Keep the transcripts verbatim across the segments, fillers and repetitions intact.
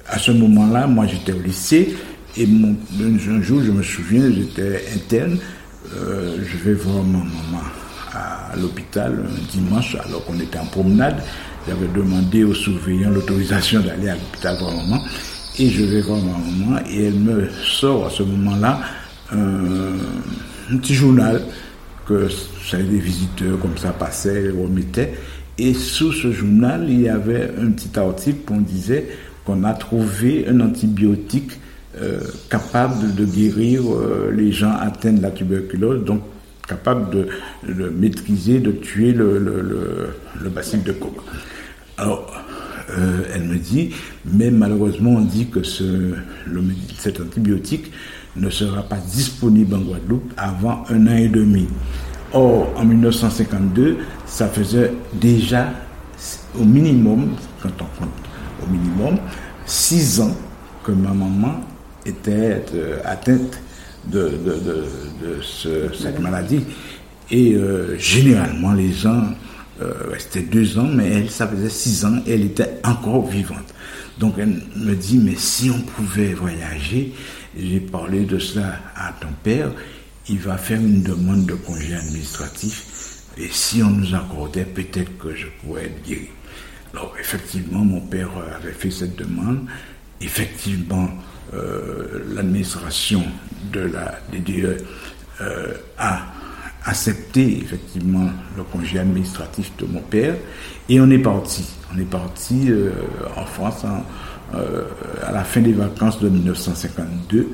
à ce moment-là, moi j'étais au lycée, et mon, un jour, je me souviens, j'étais interne, euh, je vais voir ma maman à l'hôpital un dimanche, alors qu'on était en promenade. J'avais demandé aux surveillants l'autorisation d'aller à l'hôpital voir maman, et je vais voir ma maman, et elle me sort à ce moment-là un, un petit journal que ça, des visiteurs comme ça passaient, remettaient, et sous ce journal, il y avait un petit article où on disait qu'on a trouvé un antibiotique euh, capable de guérir euh, les gens atteints de la tuberculose, donc capable de, de maîtriser, de tuer le, le, le, le bacille de Koch. Alors, euh, elle me dit, mais malheureusement, on dit que ce, le, cet antibiotique ne sera pas disponible en Guadeloupe avant un an et demi. Or, en dix-neuf cent cinquante-deux, ça faisait déjà au minimum, quand on compte au minimum, six ans que ma maman était euh, atteinte de, de, de, de ce, cette maladie. Et euh, généralement, les gens euh, restaient deux ans, mais elle, ça faisait six ans et elle était encore vivante. Donc, elle me dit, mais si on pouvait voyager, j'ai parlé de cela à ton père, il va faire une demande de congé administratif et si on nous accordait, peut-être que je pourrais être guéri. Alors, effectivement, mon père avait fait cette demande. Effectivement, euh, l'administration de la D D E euh, a accepté effectivement le congé administratif de mon père et on est parti. On est parti euh, en France en, euh, à la fin des vacances de dix-neuf cent cinquante-deux.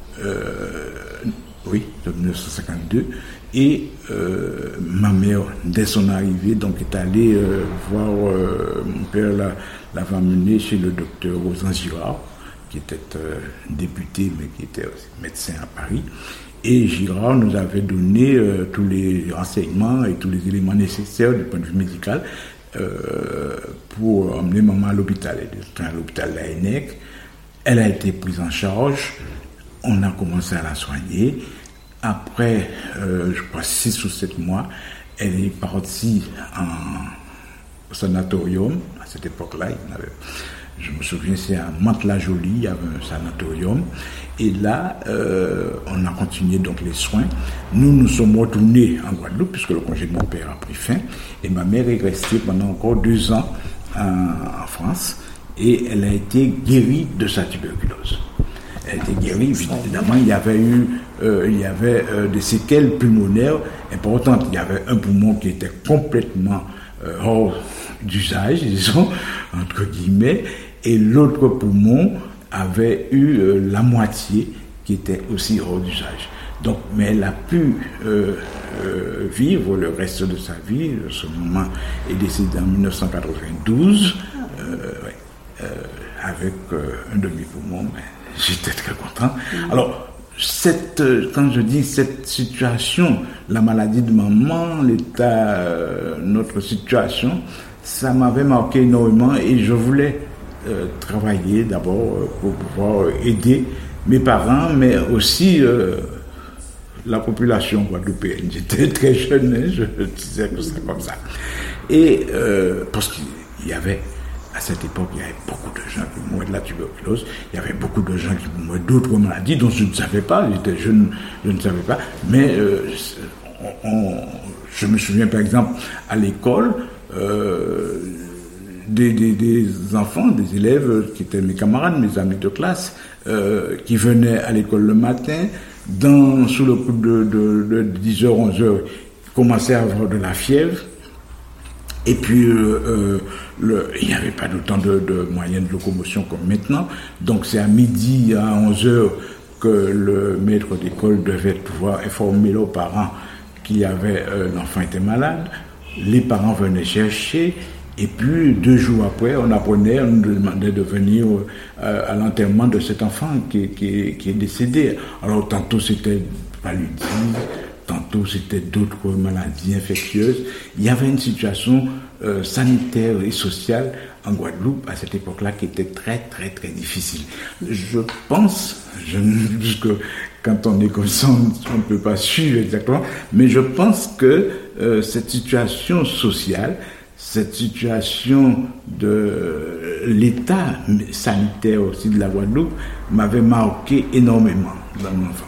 Euh, oui, de dix-neuf cent cinquante-deux. Et euh, ma mère, dès son arrivée, donc est allée euh, voir euh, mon père, la, l'avait emmené chez le docteur Rosan Girard, qui était euh, député, mais qui était aussi médecin à Paris. Et Girard nous avait donné euh, tous les renseignements et tous les éléments nécessaires du point de vue médical euh, pour emmener maman à l'hôpital. Elle était à l'hôpital de la Hennec. Elle a été prise en charge. On a commencé à la soigner. Après, euh, je crois, six ou sept mois, elle est partie en, au sanatorium. À cette époque-là, il y en avait, je me souviens, c'est à Mantes-la-Jolie, il y avait un sanatorium. Et là, euh, on a continué donc les soins. Nous, nous sommes retournés en Guadeloupe, puisque le congé de mon père a pris fin. Et ma mère est restée pendant encore deux ans en, en France. Et elle a été guérie de sa tuberculose. Elle était guérie, évidemment, il y avait eu euh, il y avait, euh, des séquelles pulmonaires importantes. Il y avait un poumon qui était complètement euh, hors d'usage, disons, entre guillemets, et l'autre poumon avait eu euh, la moitié qui était aussi hors d'usage. Donc, mais elle a pu euh, euh, vivre le reste de sa vie. Ce moment est décédée en dix-neuf cent quatre-vingt-douze, euh, ouais, euh, avec euh, un demi-poumon, mais j'étais très content. Alors, cette, quand je dis cette situation, la maladie de maman, l'état, euh, notre situation, ça m'avait marqué énormément et je voulais euh, travailler d'abord euh, pour pouvoir aider mes parents, mais aussi euh, la population guadeloupéenne. J'étais très jeune, hein, je disais que c'était comme ça. Et euh, parce qu'il y avait, à cette époque, il y avait beaucoup de gens qui mouraient de la tuberculose, il y avait beaucoup de gens qui mouraient d'autres maladies dont je ne savais pas, j'étais jeune, je ne savais pas, mais euh, on, on, je me souviens par exemple à l'école, euh, des, des, des enfants, des élèves qui étaient mes camarades, mes amis de classe, euh, qui venaient à l'école le matin, dans, sous le coup de, de, de dix heures, onze heures, commençaient à avoir de la fièvre. Et puis, euh, euh, le, il n'y avait pas d'autant de, de moyens de locomotion comme maintenant. Donc, c'est à midi, à onze heures, que le maître d'école devait pouvoir informer leurs parents qu'il y avait, euh, l'enfant était malade. Les parents venaient chercher. Et puis, deux jours après, on apprenait, on nous demandait de venir euh, à l'enterrement de cet enfant qui, qui, qui est décédé. Alors, tantôt c'était paludisme, tantôt c'était d'autres maladies infectieuses. Il y avait une situation euh, sanitaire et sociale en Guadeloupe à cette époque-là qui était très, très, très difficile. Je pense, je, puisque quand on est comme ça, on ne peut pas suivre exactement, mais je pense que euh, cette situation sociale cette situation de l'état sanitaire aussi de la Guadeloupe m'avait marqué énormément dans mon enfance.